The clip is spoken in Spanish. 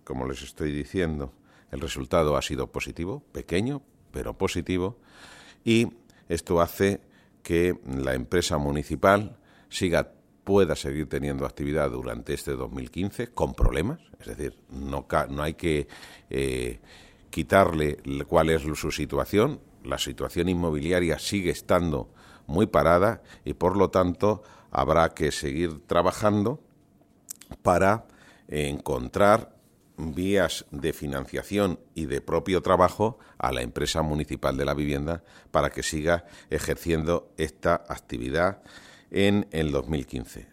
como les estoy diciendo, el resultado ha sido positivo, pequeño, pero positivo, y esto hace que la empresa municipal pueda seguir teniendo actividad durante este 2015 con problemas, es decir, no hay que quitarle cuál es su situación. La situación inmobiliaria sigue estando muy parada y, por lo tanto, habrá que seguir trabajando para encontrar vías de financiación y de propio trabajo a la empresa municipal de la vivienda para que siga ejerciendo esta actividad en el 2015.